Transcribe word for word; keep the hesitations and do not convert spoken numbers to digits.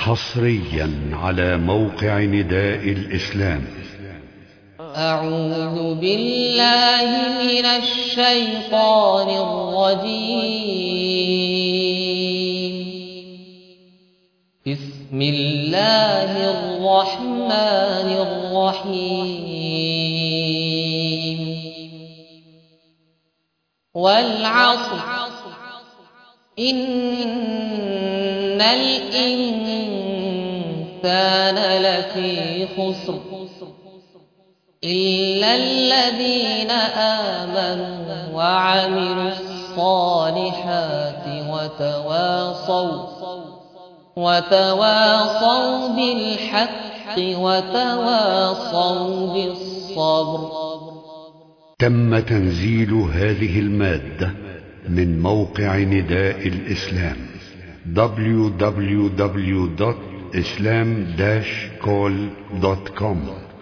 حصريا على موقع نداء الإسلام. أعوذ بالله من الشيطان الرجيم. بسم الله الرحمن الرحيم. والعصر إن الإنسان لفي خسر إلا الذين آمنوا وعملوا الصالحات وتواصوا وتواصوا بالحق وتواصوا بالصبر. تم تنزيل هذه المادة من موقع نداء الإسلام دبليو دبليو دبليو دوت islam dash call دوت كوم.